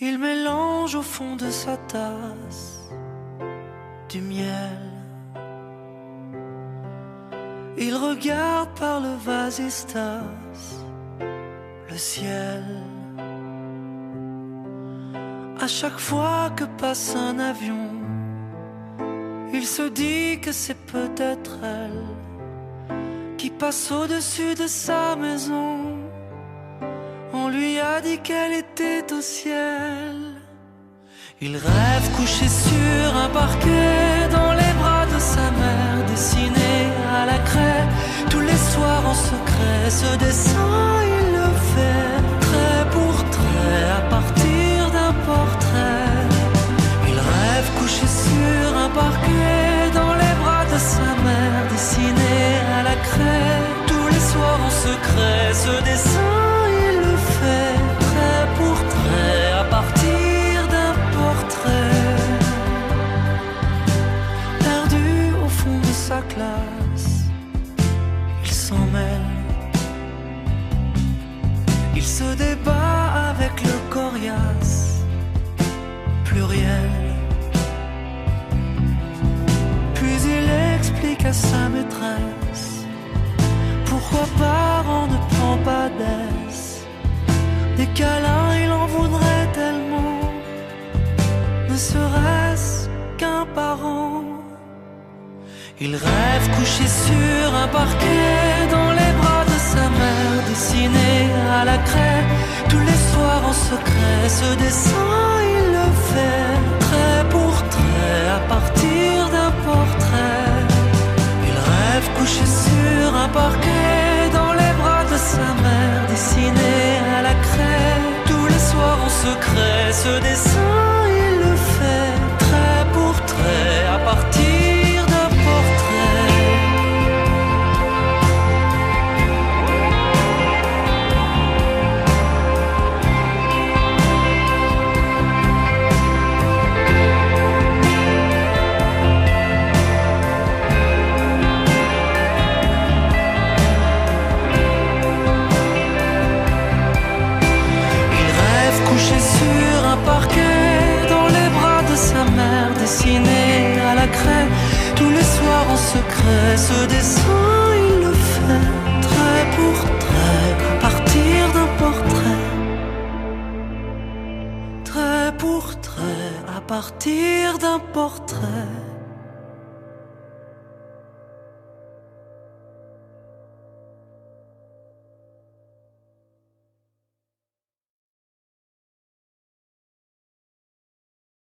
Il mélange au fond de sa tasse du miel. Il regarde par le vasistas le ciel. À chaque fois que passe un avion, il se dit que c'est peut-être elle qui passe au-dessus de sa maison. On lui a dit qu'elle était au ciel. Il rêve couché sur un parquet dans les bras de sa mère, dessiné à la craie tous les soirs en secret. Ce dessin il le fait trait pour trait à partir d'un portrait. Il rêve couché sur un parquet dans les bras de sa mère, dessiné à la craie tous les soirs en secret. Ce dessin il le fait trait pour trait à partir d'un portrait. Perdu au fond de sa classe, il s'en mêle. Il se débat avec le coriace pluriel. Puis il explique à sa maîtresse pourquoi parent ne prend pas d'aise. Des câlins il en voudrait tellement, ne serait-ce qu'un parent. Il rêve couché sur un parquet dans les bras de sa mère, dessiné à la craie tous les soirs en secret. Ce dessin il le fait trait pour trait à partir d'un portrait. Il rêve couché sur un parquet dans les bras de sa mère, dessiné à la craie tous les soirs en secret. Ce dessin il le fait trait pour trait à partir d'un portrait. Couché sur un parquet dans les bras de sa mère, dessiné à la craie tous les soirs en secret. Ce dessin il le fait trait pour trait à partir d'un portrait. Trait pour trait à partir d'un portrait.